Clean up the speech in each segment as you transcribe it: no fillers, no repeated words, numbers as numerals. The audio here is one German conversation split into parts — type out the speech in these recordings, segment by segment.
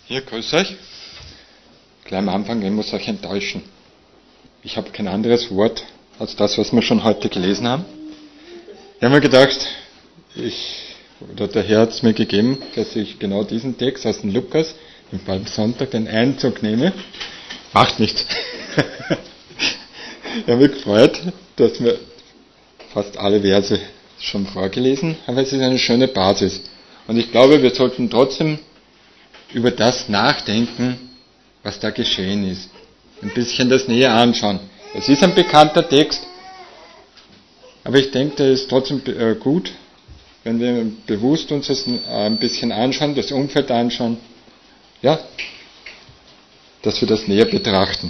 Ja, grüß euch. Gleich am Anfang, ich muss euch enttäuschen. Ich habe kein anderes Wort als das, was wir schon heute gelesen haben. Ich habe mir gedacht, der Herr hat es mir gegeben, dass ich genau diesen Text aus dem Lukas, im Palmsonntag, den Einzug nehme. Macht nichts. Ich habe mich gefreut, dass wir fast alle Verse schon vorgelesen haben, aber es ist eine schöne Basis. Und ich glaube, wir sollten trotzdem über das nachdenken, was da geschehen ist. Ein bisschen das näher anschauen. Es ist ein bekannter Text, aber ich denke, der ist trotzdem gut, wenn wir bewusst uns das ein bisschen anschauen, das Umfeld anschauen, ja, dass wir das näher betrachten.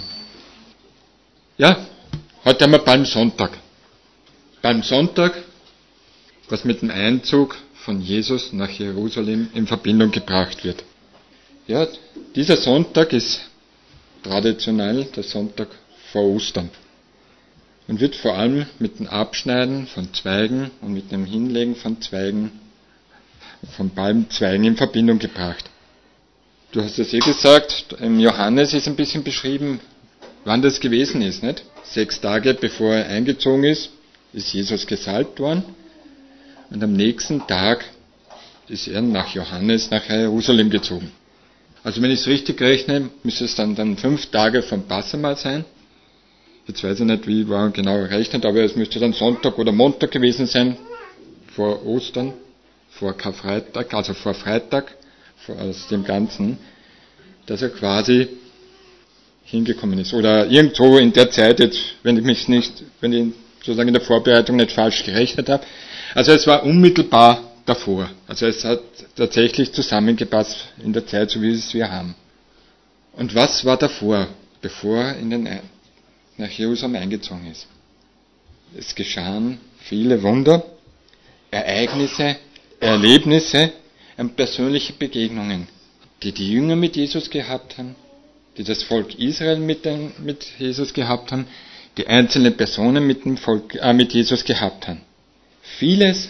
Ja, heute haben wir Palmsonntag. Palmsonntag, was mit dem Einzug von Jesus nach Jerusalem in Verbindung gebracht wird. Ja, dieser Sonntag ist traditionell der Sonntag vor Ostern und wird vor allem mit dem Abschneiden von Zweigen und mit dem Hinlegen von Zweigen, von Palmzweigen in Verbindung gebracht. Du hast es gesagt, im Johannes ist ein bisschen beschrieben, wann das gewesen ist, nicht? 6 Tage bevor er eingezogen ist Jesus gesalbt worden und am nächsten Tag ist er nach Johannes nach Jerusalem gezogen. Also wenn ich es richtig rechne, müsste es dann 5 Tage vom Passamal sein. Jetzt weiß ich nicht, wie man genau rechnet, aber es müsste dann Sonntag oder Montag gewesen sein, vor Ostern, vor Karfreitag, also vor Freitag, aus dem Ganzen, dass er quasi hingekommen ist. Oder irgendwo in der Zeit, jetzt, wenn ich sozusagen in der Vorbereitung nicht falsch gerechnet habe. Also es war unmittelbar davor. Also es hat tatsächlich zusammengepasst in der Zeit, so wie es wir haben. Und was war davor, bevor er nach Jerusalem eingezogen ist? Es geschahen viele Wunder, Ereignisse, Erlebnisse und persönliche Begegnungen, die die Jünger mit Jesus gehabt haben, die das Volk Israel mit Jesus gehabt haben, die einzelnen Personen mit Jesus gehabt haben. Vieles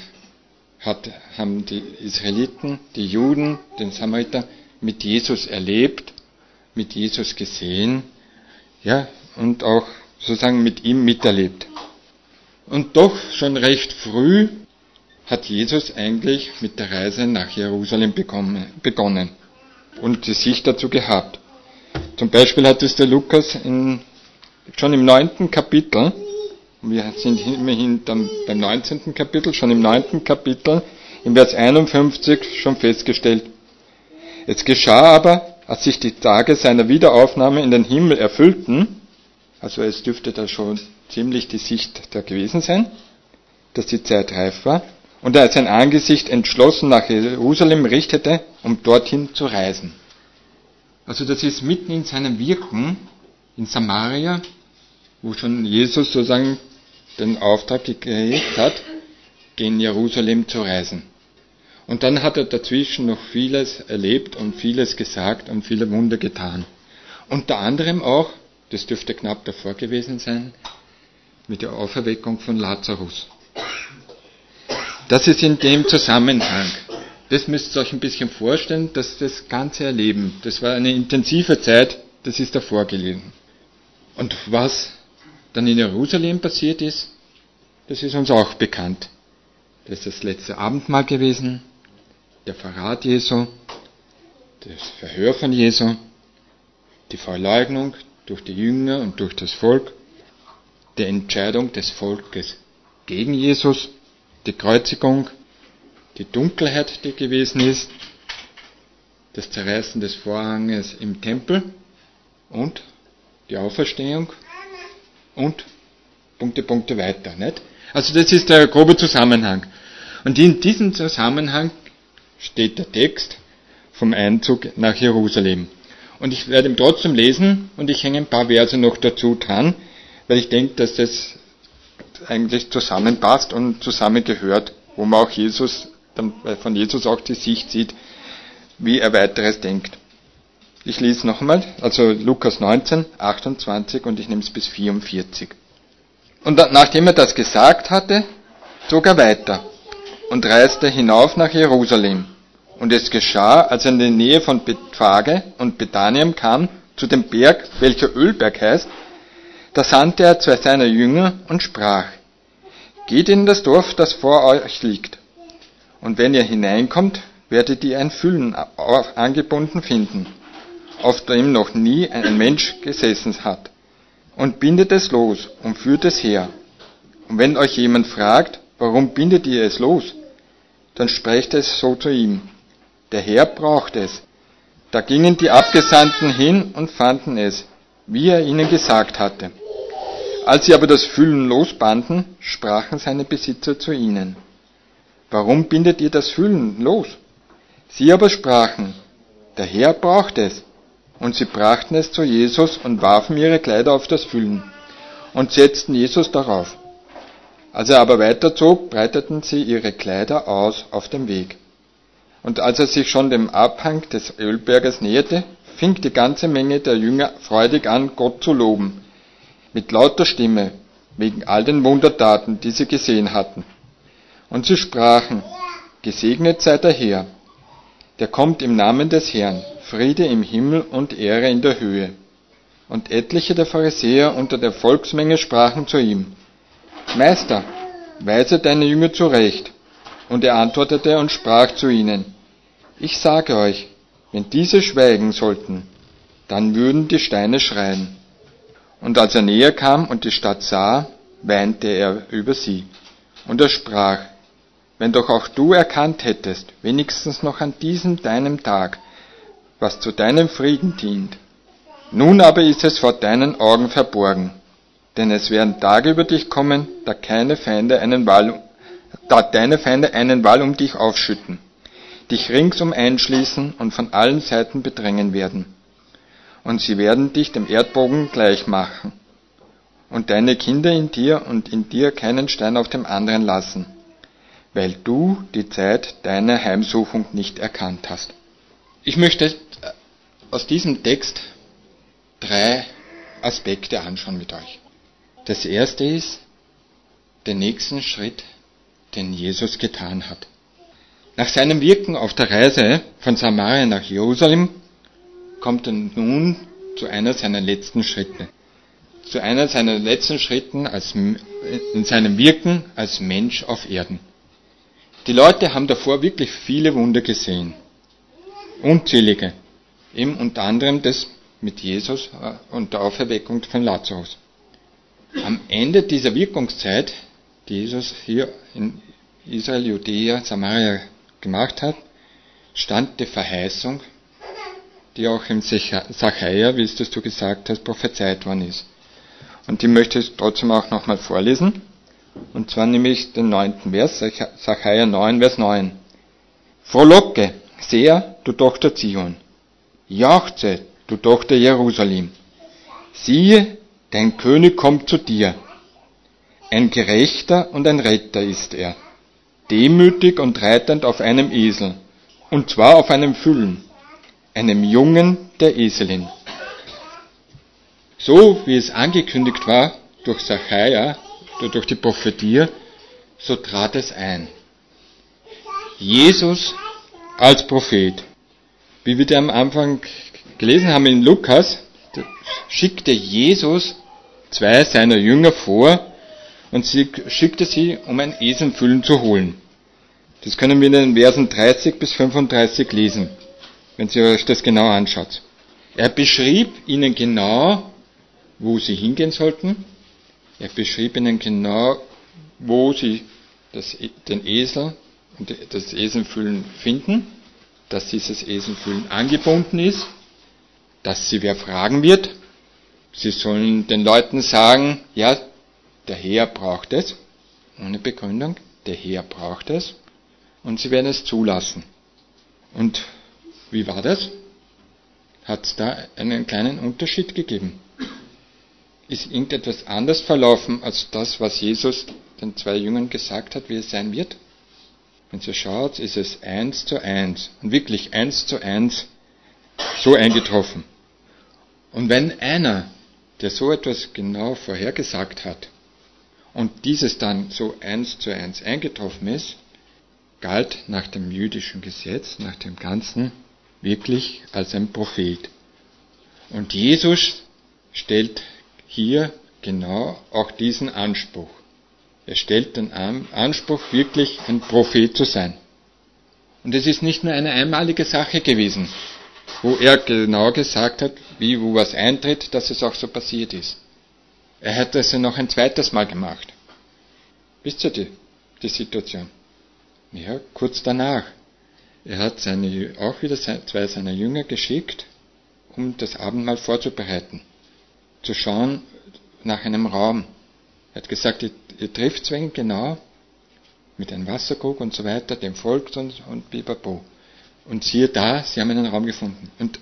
haben die Israeliten, die Juden, den Samariter mit Jesus erlebt, mit Jesus gesehen, ja, und auch sozusagen mit ihm miterlebt. Und doch schon recht früh hat Jesus eigentlich mit der Reise nach Jerusalem begonnen und die Sicht dazu gehabt. Zum Beispiel hat es der Lukas schon im 9. Kapitel, wir sind immerhin dann beim 19. Kapitel, schon im 9. Kapitel, im Vers 51 schon festgestellt. Es geschah aber, als sich die Tage seiner Wiederaufnahme in den Himmel erfüllten, also es dürfte da schon ziemlich die Sicht da gewesen sein, dass die Zeit reif war, und er sein Angesicht entschlossen nach Jerusalem richtete, um dorthin zu reisen. Also das ist mitten in seinem Wirken in Samaria, wo schon Jesus sozusagen den Auftrag gekriegt hat, gen Jerusalem zu reisen. Und dann hat er dazwischen noch vieles erlebt und vieles gesagt und viele Wunder getan. Unter anderem auch, das dürfte knapp davor gewesen sein, mit der Auferweckung von Lazarus. Das ist in dem Zusammenhang. Das müsst ihr euch ein bisschen vorstellen, dass das ganze Erleben, das war eine intensive Zeit, das ist davor gelegen. Und was dann in Jerusalem passiert ist, das ist uns auch bekannt. Das ist das letzte Abendmahl gewesen, der Verrat Jesu, das Verhör von Jesu, die Verleugnung durch die Jünger und durch das Volk, die Entscheidung des Volkes gegen Jesus, die Kreuzigung, die Dunkelheit, die gewesen ist, das Zerreißen des Vorhanges im Tempel und die Auferstehung und Punkte weiter, nicht? Also das ist der grobe Zusammenhang. Und in diesem Zusammenhang steht der Text vom Einzug nach Jerusalem. Und ich werde ihn trotzdem lesen und ich hänge ein paar Verse noch dazu dran, weil ich denke, dass das eigentlich zusammenpasst und zusammengehört, wo man auch von Jesus auch die Sicht sieht, wie er weiteres denkt. Ich lese nochmal, also Lukas 19, 28 und ich nehme es bis 44. Und nachdem er das gesagt hatte, zog er weiter und reiste hinauf nach Jerusalem Und es geschah, als er in die Nähe von Bethphage und Bethanium kam, zu dem Berg, welcher Ölberg heißt, da sandte er 2 seiner Jünger und sprach, geht in das Dorf, das vor euch liegt. Und wenn ihr hineinkommt, werdet ihr ein Füllen angebunden finden, auf dem noch nie ein Mensch gesessen hat. Und bindet es los und führt es her. Und wenn euch jemand fragt, warum bindet ihr es los, dann sprecht es so zu ihm, der Herr braucht es. Da gingen die Abgesandten hin und fanden es, wie er ihnen gesagt hatte. Als sie aber das Füllen losbanden, sprachen seine Besitzer zu ihnen, warum bindet ihr das Füllen los? Sie aber sprachen, der Herr braucht es. Und sie brachten es zu Jesus und warfen ihre Kleider auf das Füllen und setzten Jesus darauf. Als er aber weiterzog, breiteten sie ihre Kleider aus auf dem Weg. Und als er sich schon dem Abhang des Ölberges näherte, fing die ganze Menge der Jünger freudig an, Gott zu loben, mit lauter Stimme, wegen all den Wundertaten, die sie gesehen hatten. Und sie sprachen, gesegnet sei der Herr, der kommt im Namen des Herrn, Friede im Himmel und Ehre in der Höhe. Und etliche der Pharisäer unter der Volksmenge sprachen zu ihm, Meister, weise deine Jünger zurecht. Und er antwortete und sprach zu ihnen, ich sage euch, wenn diese schweigen sollten, dann würden die Steine schreien. Und als er näher kam und die Stadt sah, weinte er über sie. Und er sprach, wenn doch auch du erkannt hättest, wenigstens noch an diesem deinem Tag, was zu deinem Frieden dient. Nun aber ist es vor deinen Augen verborgen, denn es werden Tage über dich kommen, da deine Feinde einen Wall um dich aufschütten, dich ringsum einschließen und von allen Seiten bedrängen werden. Und sie werden dich dem Erdboden gleich machen, und deine Kinder in dir und in dir keinen Stein auf dem anderen lassen, weil du die Zeit deiner Heimsuchung nicht erkannt hast. Ich möchte aus diesem Text 3 Aspekte anschauen mit euch. Das erste ist den nächsten Schritt, den Jesus getan hat. Nach seinem Wirken auf der Reise von Samaria nach Jerusalem kommt er nun zu einer seiner letzten Schritte. Zu einer seiner letzten Schritten in seinem Wirken als Mensch auf Erden. Die Leute haben davor wirklich viele Wunder gesehen. Unzählige. Eben unter anderem das mit Jesus und der Auferweckung von Lazarus. Am Ende dieser Wirkungszeit, die Jesus hier in Israel, Judäa, Samaria gemacht hat, stand die Verheißung, die auch im Sacharja, wie es das du gesagt hast, prophezeit worden ist. Und die möchte ich trotzdem auch nochmal vorlesen. Und zwar nämlich den 9. Vers, Sacharja 9, Vers 9. Frohlocke sehr, du Tochter Zion. Jauchze, du Tochter Jerusalem. Siehe, dein König kommt zu dir. Ein Gerechter und ein Retter ist er. Demütig und reitend auf einem Esel. Und zwar auf einem Füllen. Einem Jungen der Eselin. So wie es angekündigt war durch Sacharja, durch die Prophetie, so trat es ein. Jesus als Prophet. Wie wir da am Anfang gelesen haben in Lukas, schickte Jesus 2 seiner Jünger vor und schickte sie, um ein Eselfüllen zu holen. Das können wir in den Versen 30 bis 35 lesen, wenn ihr euch das genau anschaut. Er beschrieb ihnen genau, wo sie hingehen sollten. Er beschrieb ihnen genau, wo sie den Esel und das Eselfüllen finden, dass dieses Eselfüllen angebunden ist, dass sie wer fragen wird. Sie sollen den Leuten sagen, ja, der Herr braucht es, ohne Begründung, der Herr braucht es, und sie werden es zulassen. Und wie war das? Hat es da einen kleinen Unterschied gegeben? Ist irgendetwas anders verlaufen als das, was Jesus den 2 Jüngern gesagt hat, wie es sein wird? Wenn ihr schaut, ist es 1:1 und wirklich 1:1 so eingetroffen. Und wenn einer, der so etwas genau vorhergesagt hat und dieses dann so 1:1 eingetroffen ist, galt nach dem jüdischen Gesetz, nach dem Ganzen, wirklich als ein Prophet. Und Jesus stellt hier genau auch diesen Anspruch. Er stellt den Anspruch, wirklich ein Prophet zu sein. Und es ist nicht nur eine einmalige Sache gewesen, wo er genau gesagt hat, wie wo was eintritt, dass es auch so passiert ist. Er hat es ja noch ein zweites Mal gemacht. Wisst ihr die Situation? Ja, kurz danach. Er hat auch wieder zwei seiner Jünger geschickt, um das Abendmahl vorzubereiten, zu schauen nach einem Raum. Er hat gesagt, ihr trifft es genau, mit einem Wasserkrug und so weiter, dem folgt und bibapo. Und siehe da, sie haben einen Raum gefunden. Und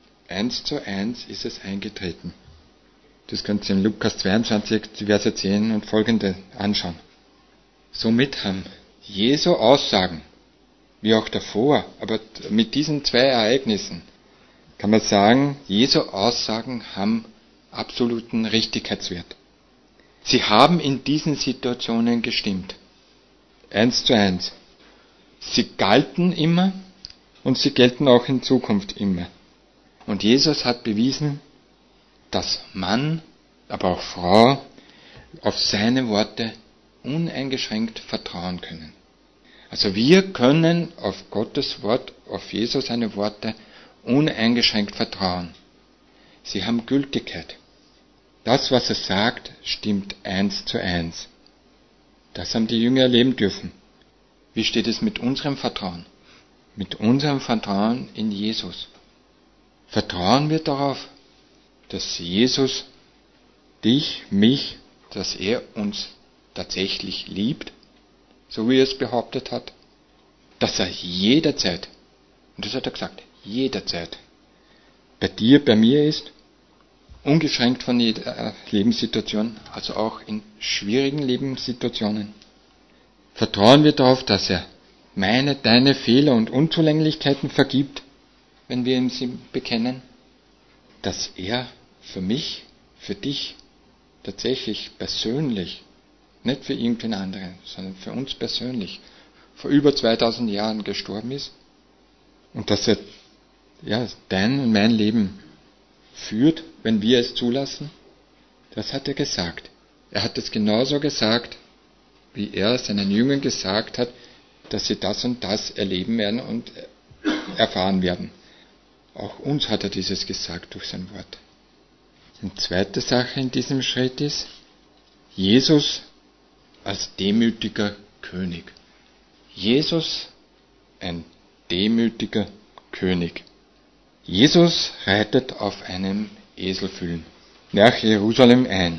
1:1 ist es eingetreten. Das könnt ihr in Lukas 22, die Verse 10 und folgende anschauen. Somit haben Jesu Aussagen, wie auch davor, aber mit diesen zwei Ereignissen kann man sagen, Jesu Aussagen haben absoluten Richtigkeitswert. Sie haben in diesen Situationen gestimmt. 1:1. Sie galten immer und sie gelten auch in Zukunft immer. Und Jesus hat bewiesen, dass Mann, aber auch Frau auf seine Worte uneingeschränkt vertrauen können. Also wir können auf Gottes Wort, auf Jesus seine Worte uneingeschränkt vertrauen. Sie haben Gültigkeit. Das, was er sagt, stimmt 1:1. Das haben die Jünger erleben dürfen. Wie steht es mit unserem Vertrauen? Mit unserem Vertrauen in Jesus. Vertrauen wir darauf, dass Jesus dich, mich, dass er uns tatsächlich liebt, so wie er es behauptet hat, dass er jederzeit, und das hat er gesagt, jederzeit bei dir, bei mir ist, ungeschränkt von jeder Lebenssituation, also auch in schwierigen Lebenssituationen. Vertrauen wir darauf, dass er deine Fehler und Unzulänglichkeiten vergibt, wenn wir ihm sie bekennen, dass er für mich, für dich tatsächlich persönlich, nicht für irgendwen anderen, sondern für uns persönlich, vor über 2000 Jahren gestorben ist und dass er dein und mein Leben führt, wenn wir es zulassen. Das hat er gesagt. Er hat es genauso gesagt, wie er seinen Jüngern gesagt hat, dass sie das und das erleben werden und erfahren werden. Auch uns hat er dieses gesagt durch sein Wort. Eine zweite Sache in diesem Schritt ist, Jesus als demütiger König. Jesus, ein demütiger König. Jesus reitet auf einem Eselfüllen nach Jerusalem ein.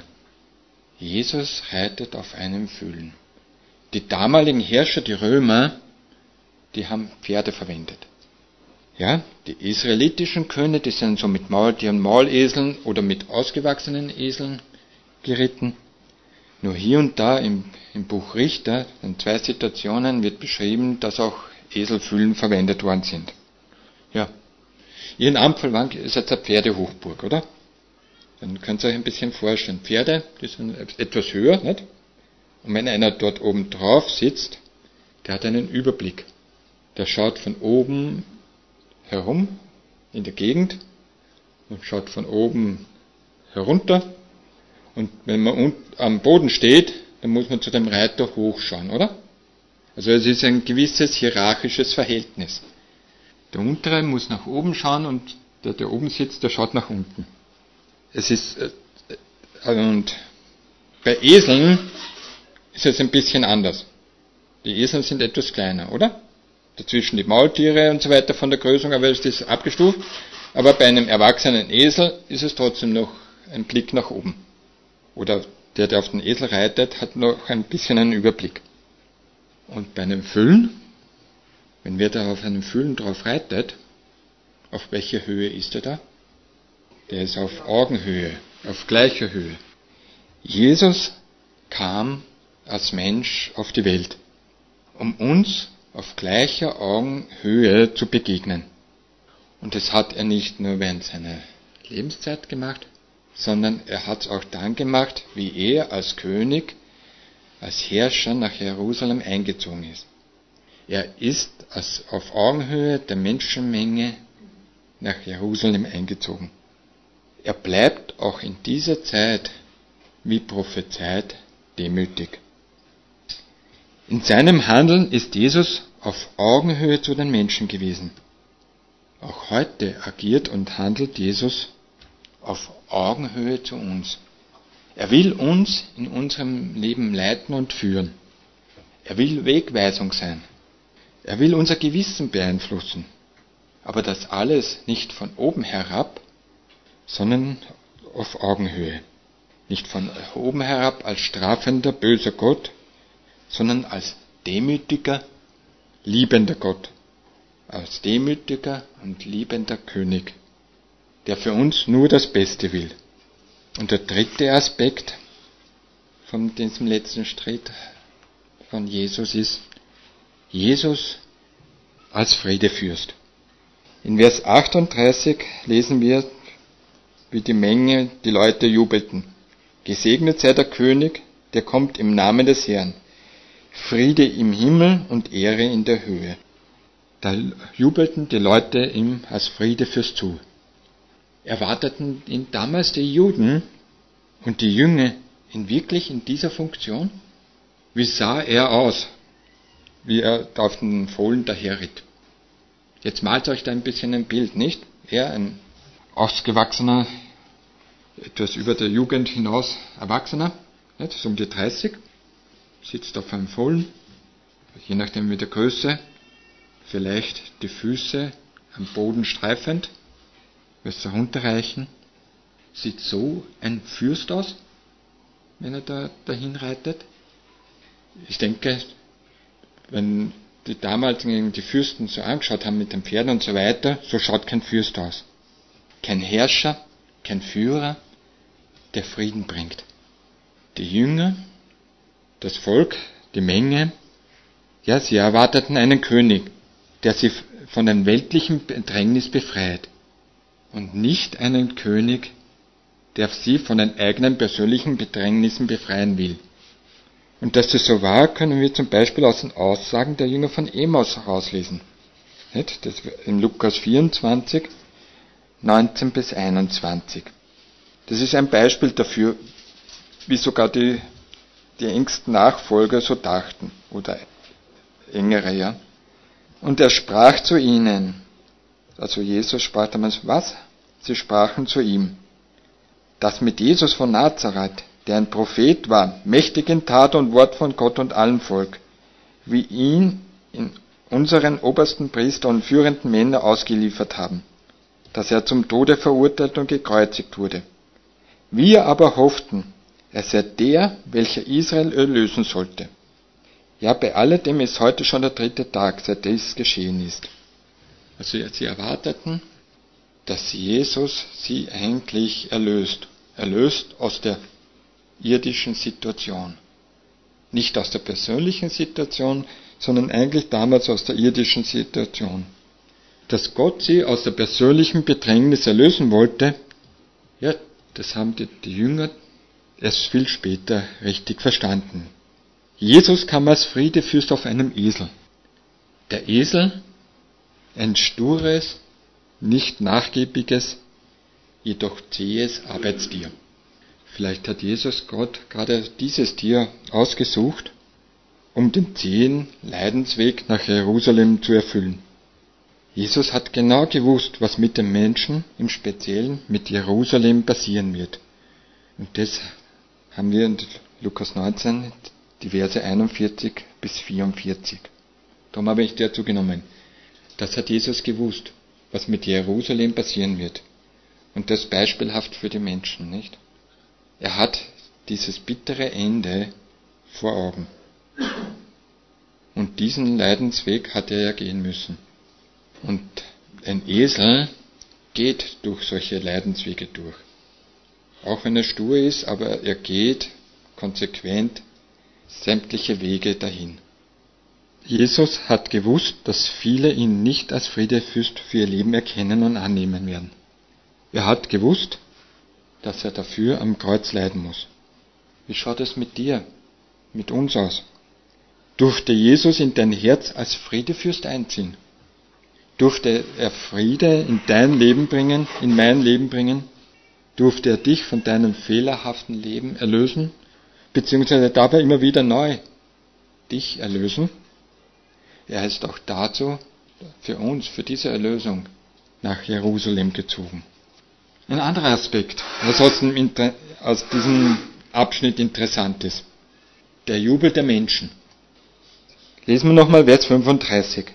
Jesus reitet auf einem Füllen. Die damaligen Herrscher, die Römer, die haben Pferde verwendet. Ja, die israelitischen Könige, die sind so mit Mauleseln oder mit ausgewachsenen Eseln geritten. Nur hier und da im Buch Richter, in 2 Situationen, wird beschrieben, dass auch Eselfüllen verwendet worden sind. Ja, ihr in Ampelwang ist jetzt eine Pferdehochburg, oder? Dann könnt ihr euch ein bisschen vorstellen. Pferde, die sind etwas höher, nicht? Und wenn einer dort oben drauf sitzt, der hat einen Überblick. Der schaut von oben herum in der Gegend und schaut von oben herunter. Und wenn man am Boden steht, dann muss man zu dem Reiter hochschauen, oder? Also es ist ein gewisses hierarchisches Verhältnis. Der untere muss nach oben schauen und der oben sitzt, der schaut nach unten. Und bei Eseln ist es ein bisschen anders. Die Esel sind etwas kleiner, oder? Dazwischen die Maultiere und so weiter von der Größe, aber es ist abgestuft. Aber bei einem erwachsenen Esel ist es trotzdem noch ein Blick nach oben. Oder der auf den Esel reitet, hat noch ein bisschen einen Überblick. Und bei einem Füllen, wenn wer da auf einem Füllen drauf reitet, auf welcher Höhe ist er da? Der ist auf Augenhöhe, auf gleicher Höhe. Jesus kam als Mensch auf die Welt, um uns auf gleicher Augenhöhe zu begegnen. Und das hat er nicht nur während seiner Lebenszeit gemacht, sondern er hat es auch dann gemacht, wie er als König, als Herrscher nach Jerusalem eingezogen ist. Er ist auf Augenhöhe der Menschenmenge nach Jerusalem eingezogen. Er bleibt auch in dieser Zeit, wie prophezeit, demütig. In seinem Handeln ist Jesus auf Augenhöhe zu den Menschen gewesen. Auch heute agiert und handelt Jesus auf Augenhöhe zu uns. Er will uns in unserem Leben leiten und führen. Er will Wegweisung sein. Er will unser Gewissen beeinflussen. Aber das alles nicht von oben herab, sondern auf Augenhöhe. Nicht von oben herab als strafender, böser Gott, sondern als demütiger, liebender Gott. Als demütiger und liebender König, der für uns nur das Beste will. Und der dritte Aspekt von diesem letzten Streit von Jesus ist, Jesus als Friedefürst. In Vers 38 lesen wir, wie die Leute jubelten. Gesegnet sei der König, der kommt im Namen des Herrn. Friede im Himmel und Ehre in der Höhe. Da jubelten die Leute ihm als Friedefürst zu. Erwarteten ihn damals die Juden und die Jünger wirklich in dieser Funktion? Wie sah er aus, wie er auf den Fohlen daherritt? Jetzt malt euch da ein bisschen ein Bild, nicht? Er, ein ausgewachsener, etwas über der Jugend hinaus Erwachsener, nicht? So um die 30, sitzt auf einem Fohlen, je nachdem mit der Größe, vielleicht die Füße am Boden streifend, besser runterreichen. Sieht so ein Fürst aus, wenn er da dahin reitet? Ich denke, wenn die damaligen die Fürsten so angeschaut haben mit den Pferden und so weiter, so schaut kein Fürst aus. Kein Herrscher, kein Führer, der Frieden bringt. Die Jünger, das Volk, die Menge, ja, sie erwarteten einen König, der sie von dem weltlichen Bedrängnis befreit und nicht einen König, der sie von den eigenen persönlichen Bedrängnissen befreien will. Und dass das so war, können wir zum Beispiel aus den Aussagen der Jünger von Emmaus herauslesen. Nicht? Das in Lukas 24, 19 bis 21. Das ist ein Beispiel dafür, wie sogar die engsten Nachfolger so dachten, oder engere, ja. Und er sprach zu ihnen, also Jesus sprach damals, was? Sie sprachen zu ihm, dass mit Jesus von Nazareth, der ein Prophet war, mächtig in Tat und Wort von Gott und allem Volk, wie ihn in unseren obersten Priester und führenden Männer ausgeliefert haben, dass er zum Tode verurteilt und gekreuzigt wurde. Wir aber hofften, er sei der, welcher Israel erlösen sollte. Ja, bei alledem ist heute schon der 3. Tag, seit dies geschehen ist. Also sie erwarteten, dass Jesus sie eigentlich erlöst aus der irdischen Situation. Nicht aus der persönlichen Situation, sondern eigentlich damals aus der irdischen Situation. Dass Gott sie aus der persönlichen Bedrängnis erlösen wollte, ja, das haben die Jünger erst viel später richtig verstanden. Jesus kam als Friedefürst auf einem Esel. Der Esel, ein stures, nicht nachgiebiges, jedoch zähes Arbeitstier. Vielleicht hat Jesus Gott gerade dieses Tier ausgesucht, um den zähen Leidensweg nach Jerusalem zu erfüllen. Jesus hat genau gewusst, was mit den Menschen, im Speziellen mit Jerusalem, passieren wird. Und das haben wir in Lukas 19, die Verse 41 bis 44. Darum habe ich dazu genommen. Das hat Jesus gewusst, was mit Jerusalem passieren wird. Und das beispielhaft für die Menschen, nicht? Er hat dieses bittere Ende vor Augen. Und diesen Leidensweg hat er ja gehen müssen. Und ein Esel geht durch solche Leidenswege durch. Auch wenn er stur ist, aber er geht konsequent sämtliche Wege dahin. Jesus hat gewusst, dass viele ihn nicht als Friedefürst für ihr Leben erkennen und annehmen werden. Er hat gewusst, dass er dafür am Kreuz leiden muss. Wie schaut es mit dir, mit uns aus? durfte Jesus in dein Herz als Friedefürst einziehen. Durfte er Friede in dein Leben bringen, in mein Leben bringen? Durfte er dich von deinem fehlerhaften Leben erlösen? Beziehungsweise darf er immer wieder neu dich erlösen? Er ist auch dazu, für uns, für diese Erlösung, nach Jerusalem gezogen. Ein anderer Aspekt, was aus diesem Abschnitt interessant ist. Der Jubel der Menschen. Lesen wir nochmal Vers 35.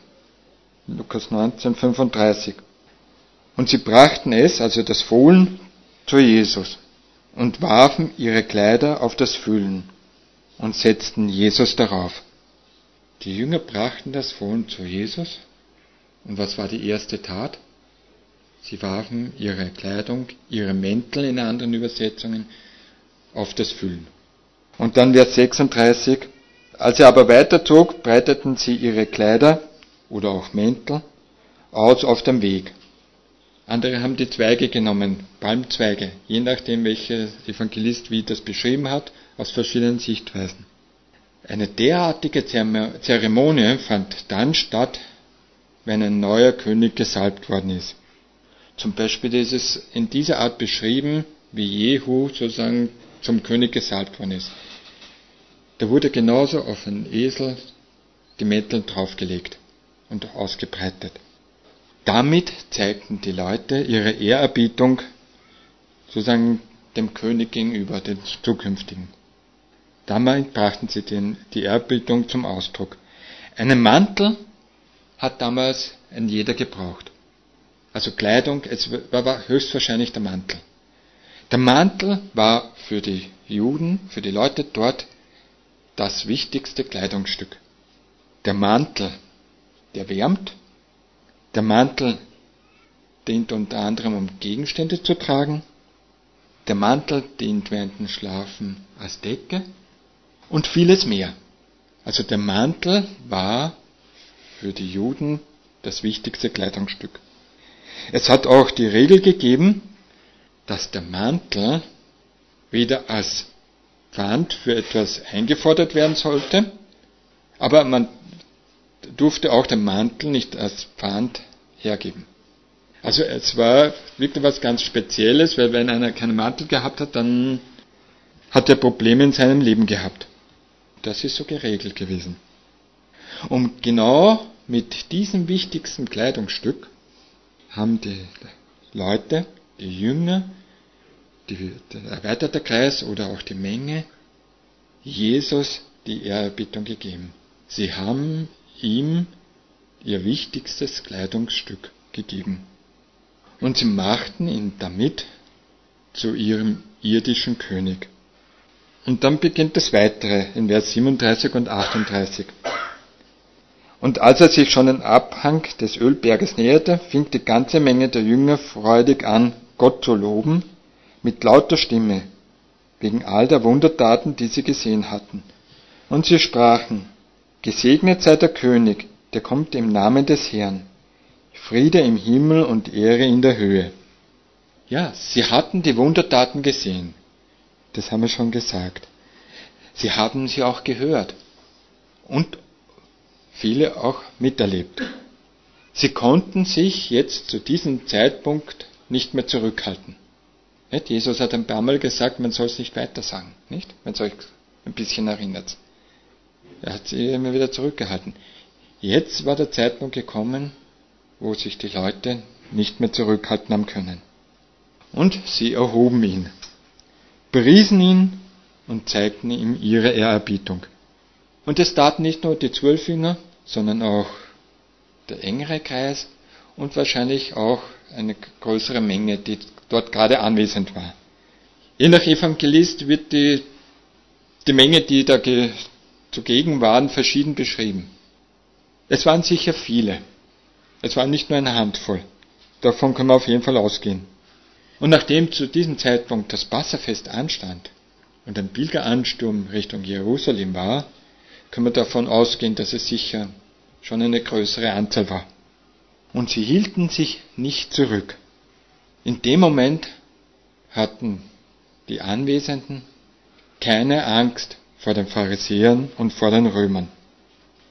Lukas 19, 35. Und sie brachten es, also das Fohlen, zu Jesus und warfen ihre Kleider auf das Füllen und setzten Jesus darauf. Die Jünger brachten das Fohlen zu Jesus. Und was war die erste Tat? Sie warfen ihre Kleidung, ihre Mäntel in anderen Übersetzungen, auf das Füllen. Und dann Vers 36. Als er aber weiterzog, breiteten sie ihre Kleider oder auch Mäntel aus auf dem Weg. Andere haben die Zweige genommen, Palmzweige, je nachdem welcher Evangelist wie das beschrieben hat, aus verschiedenen Sichtweisen. Eine derartige Zeremonie fand dann statt, wenn ein neuer König gesalbt worden ist. Zum Beispiel ist es in dieser Art beschrieben, wie Jehu sozusagen zum König gesalbt worden ist. Da wurde genauso auf einen Esel die Mäntel draufgelegt und ausgebreitet. Damit zeigten die Leute ihre Ehrerbietung sozusagen dem König gegenüber, den zukünftigen. Damit brachten sie die Ehrerbietung zum Ausdruck. Einen Mantel hat damals ein jeder gebraucht. Also Kleidung, es war höchstwahrscheinlich der Mantel. Der Mantel war für die Juden, für die Leute dort, das wichtigste Kleidungsstück. Der Mantel, der wärmt. Der Mantel dient unter anderem, um Gegenstände zu tragen. Der Mantel dient während dem Schlafen als Decke und vieles mehr. Also der Mantel war für die Juden das wichtigste Kleidungsstück. Es hat auch die Regel gegeben, dass der Mantel weder als Pfand für etwas eingefordert werden sollte, aber man durfte auch den Mantel nicht als Pfand hergeben. Also es war wirklich was ganz Spezielles, weil wenn einer keinen Mantel gehabt hat, dann hat er Probleme in seinem Leben gehabt. Das ist so geregelt gewesen. Und genau mit diesem wichtigsten Kleidungsstück haben die Leute, die Jünger, der erweiterte Kreis oder auch die Menge, Jesus die Ehrerbietung gegeben. Sie haben ihm ihr wichtigstes Kleidungsstück gegeben. Und sie machten ihn damit zu ihrem irdischen König. Und dann beginnt das Weitere in Vers 37 und 38. Und als er sich schon den Abhang des Ölberges näherte, fing die ganze Menge der Jünger freudig an, Gott zu loben, mit lauter Stimme, wegen all der Wundertaten, die sie gesehen hatten. Und sie sprachen, gesegnet sei der König, der kommt im Namen des Herrn. Friede im Himmel und Ehre in der Höhe. Ja, sie hatten die Wundertaten gesehen. Das haben wir schon gesagt. Sie haben sie auch gehört. Und viele auch miterlebt. Sie konnten sich jetzt zu diesem Zeitpunkt nicht mehr zurückhalten. Nicht? Jesus hat ein paar Mal gesagt, man soll es nicht weiter sagen. Nicht? Wenn es euch ein bisschen erinnert. Er hat sie immer wieder zurückgehalten. Jetzt war der Zeitpunkt gekommen, wo sich die Leute nicht mehr zurückhalten haben können. Und sie erhoben ihn, priesen ihn und zeigten ihm ihre Ehrerbietung. Und es taten nicht nur die 12 Jünger, sondern auch der engere Kreis und wahrscheinlich auch eine größere Menge, die dort gerade anwesend war. Je nach Evangelist wird die Menge, die da zugegen waren, verschieden beschrieben. Es waren sicher viele. Es waren nicht nur eine Handvoll. Davon können wir auf jeden Fall ausgehen. Und nachdem zu diesem Zeitpunkt das Passafest anstand und ein Pilgeransturm Richtung Jerusalem war, können wir davon ausgehen, dass es sicher schon eine größere Anzahl war. Und sie hielten sich nicht zurück. In dem Moment hatten die Anwesenden keine Angst vor den Pharisäern und vor den Römern.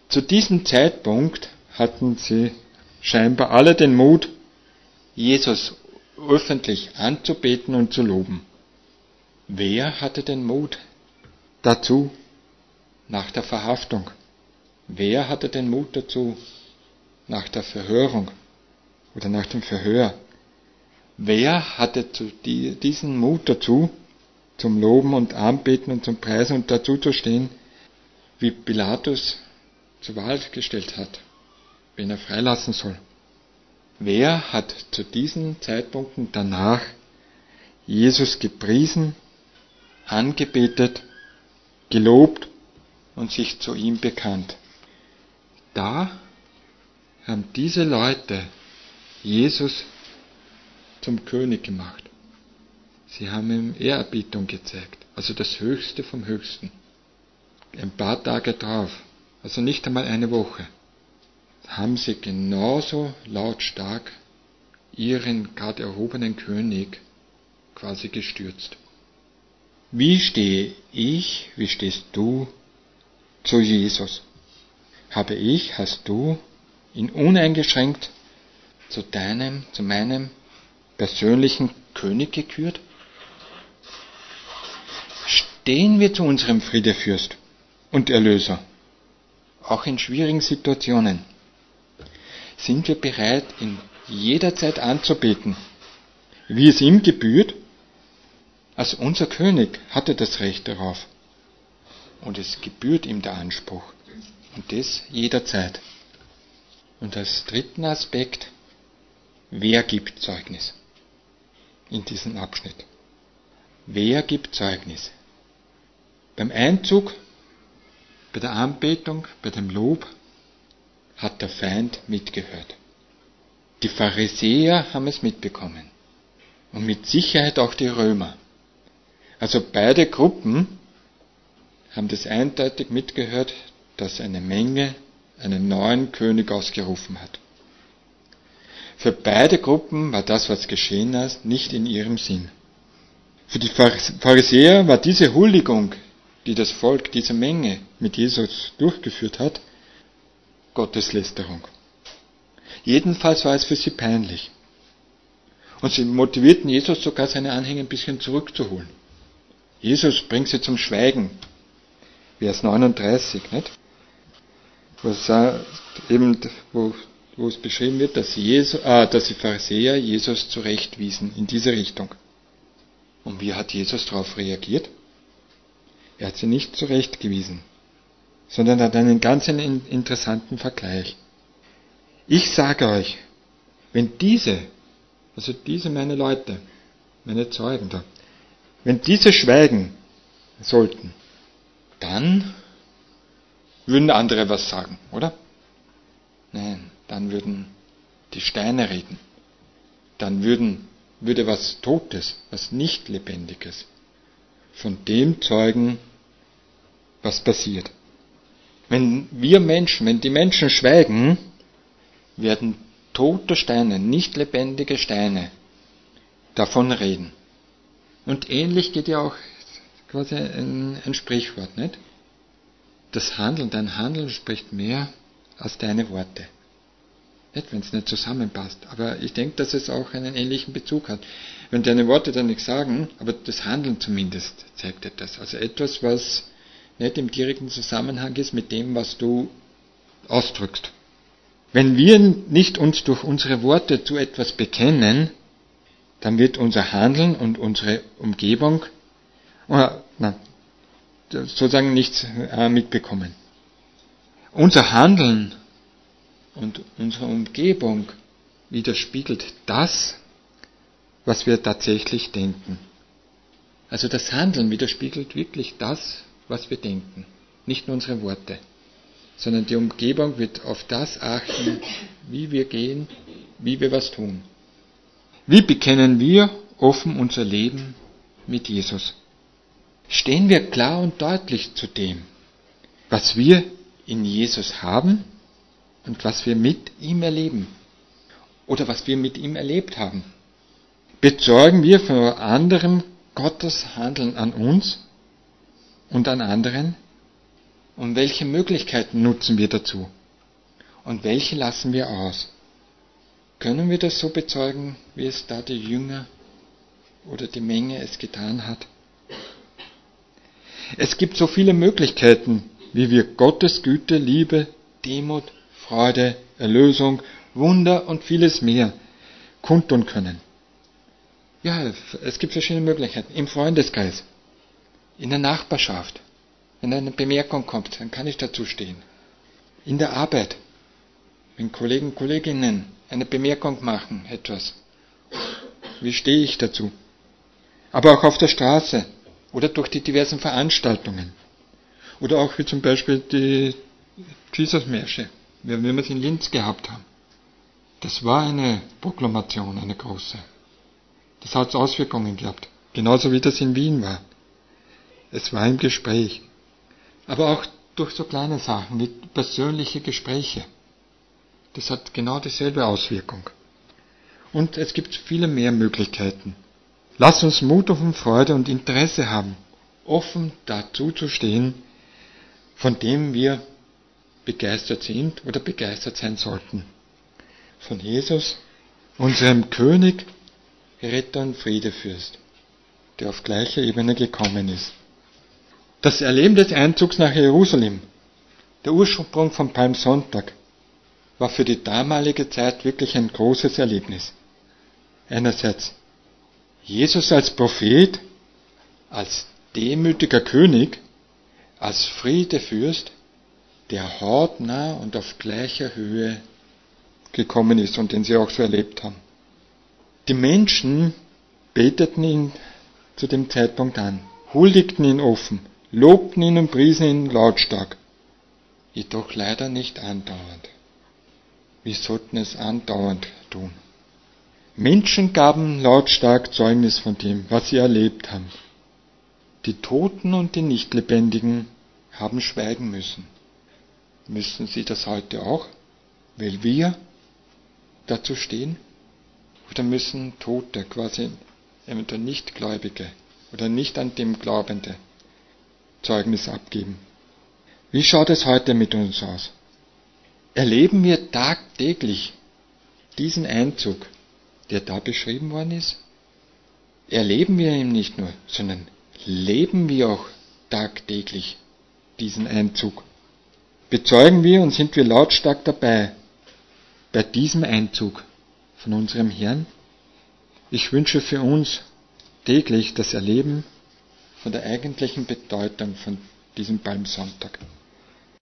Zu diesem Zeitpunkt hatten sie scheinbar alle den Mut, Jesus öffentlich anzubeten und zu loben. Wer hatte den Mut dazu nach der Verhaftung? Wer hatte den Mut dazu nach der Verhörung oder nach dem Verhör? Wer hatte diesen Mut dazu, zum Loben und Anbeten und zum Preisen und dazu zu stehen, wie Pilatus zur Wahl gestellt hat, wen er freilassen soll? Wer hat zu diesen Zeitpunkten danach Jesus gepriesen, angebetet, gelobt und sich zu ihm bekannt? Da haben diese Leute Jesus zum König gemacht. Sie haben ihm Ehrerbietung gezeigt, also das Höchste vom Höchsten. Ein paar Tage drauf, also nicht einmal eine Woche, haben sie genauso lautstark ihren gerade erhobenen König quasi gestürzt. Wie stehe ich, wie stehst du zu Jesus? Hast du ihn uneingeschränkt zu meinem persönlichen König gekürt? Stehen wir zu unserem Friedefürst und Erlöser, auch in schwierigen Situationen? Sind wir bereit, ihn jederzeit anzubeten, wie es ihm gebührt? Als unser König hat er das Recht darauf. Und es gebührt ihm der Anspruch. Und das jederzeit. Und als dritten Aspekt, wer gibt Zeugnis in diesem Abschnitt? Wer gibt Zeugnis? Beim Einzug, bei der Anbetung, bei dem Lob hat der Feind mitgehört. Die Pharisäer haben es mitbekommen. Und mit Sicherheit auch die Römer. Also beide Gruppen haben das eindeutig mitgehört, dass eine Menge einen neuen König ausgerufen hat. Für beide Gruppen war das, was geschehen ist, nicht in ihrem Sinn. Für die Pharisäer war diese Huldigung, die das Volk, diese Menge mit Jesus durchgeführt hat, Gotteslästerung. Jedenfalls war es für sie peinlich. Und sie motivierten Jesus sogar, seine Anhänger ein bisschen zurückzuholen. Jesus, bring sie zum Schweigen. Vers 39, nicht? Wo es beschrieben wird, dass die Pharisäer Jesus zurechtwiesen in diese Richtung. Und wie hat Jesus darauf reagiert? Er hat sie nicht zurechtgewiesen, sondern hat einen ganz interessanten Vergleich. Ich sage euch, wenn diese meine Leute, meine Zeugen da, wenn diese schweigen sollten, dann würden andere was sagen, oder? Nein, dann würden die Steine reden. Dann würde was Totes, was nicht Lebendiges von dem zeugen, was passiert. Wenn die Menschen schweigen, werden tote Steine, nicht lebendige Steine, davon reden. Und ähnlich geht ja auch quasi ein Sprichwort, nicht? Dein Handeln spricht mehr als deine Worte. Nicht, wenn es nicht zusammenpasst. Aber ich denke, dass es auch einen ähnlichen Bezug hat. Wenn deine Worte dann nichts sagen, aber das Handeln zumindest zeigt etwas. Also etwas, was nicht im direkten Zusammenhang ist mit dem, was du ausdrückst. Wenn wir nicht uns durch unsere Worte zu etwas bekennen, dann wird unser Handeln und unsere Umgebung sozusagen nichts mitbekommen. Unser Handeln und unsere Umgebung widerspiegelt das, was wir tatsächlich denken. Also das Handeln widerspiegelt wirklich das, was wir denken. Nicht nur unsere Worte, sondern die Umgebung wird auf das achten, wie wir gehen, wie wir was tun. Wie bekennen wir offen unser Leben mit Jesus? Stehen wir klar und deutlich zu dem, was wir in Jesus haben und was wir mit ihm erleben oder was wir mit ihm erlebt haben? Bezeugen wir vor anderem Gottes Handeln an uns und an anderen? Und welche Möglichkeiten nutzen wir dazu? Und welche lassen wir aus? Können wir das so bezeugen, wie es da die Jünger oder die Menge es getan hat? Es gibt so viele Möglichkeiten, wie wir Gottes Güte, Liebe, Demut, Freude, Erlösung, Wunder und vieles mehr kundtun können. Ja, es gibt verschiedene Möglichkeiten. Im Freundeskreis, in der Nachbarschaft. Wenn eine Bemerkung kommt, dann kann ich dazu stehen. In der Arbeit, wenn Kollegen und Kolleginnen eine Bemerkung machen, etwas. Wie stehe ich dazu? Aber auch auf der Straße oder durch die diversen Veranstaltungen. Oder auch wie zum Beispiel die Jesus-Märsche, wie wir es in Linz gehabt haben. Das war eine Proklamation, eine große. Das hat Auswirkungen gehabt, genauso wie das in Wien war. Es war im Gespräch. Aber auch durch so kleine Sachen wie persönliche Gespräche. Das hat genau dieselbe Auswirkung. Und es gibt viele mehr Möglichkeiten. Lass uns Mut und Freude und Interesse haben, offen dazu zu stehen, von dem wir begeistert sind oder begeistert sein sollten. Von Jesus, unserem König, Retter und Friedefürst, der auf gleicher Ebene gekommen ist. Das Erleben des Einzugs nach Jerusalem, der Ursprung von Palmsonntag, war für die damalige Zeit wirklich ein großes Erlebnis. Einerseits Jesus als Prophet, als demütiger König, als Friedefürst, der hautnah und auf gleicher Höhe gekommen ist und den sie auch so erlebt haben. Die Menschen beteten ihn zu dem Zeitpunkt an, huldigten ihn offen, lobten ihn und priesen ihn lautstark, jedoch leider nicht andauernd. Wir sollten es andauernd tun. Menschen gaben lautstark Zeugnis von dem, was sie erlebt haben. Die Toten und die Nichtlebendigen haben schweigen müssen. Müssen sie das heute auch, weil wir dazu stehen? Oder müssen Tote, quasi eventuell Nichtgläubige oder nicht an dem Glaubende, Zeugnis abgeben? Wie schaut es heute mit uns aus? Erleben wir tagtäglich diesen Einzug, der da beschrieben worden ist? Erleben wir ihn nicht nur, sondern leben wir auch tagtäglich diesen Einzug? Bezeugen wir und sind wir lautstark dabei bei diesem Einzug von unserem Herrn? Ich wünsche für uns täglich das Erleben von der eigentlichen Bedeutung von diesem Palmsonntag.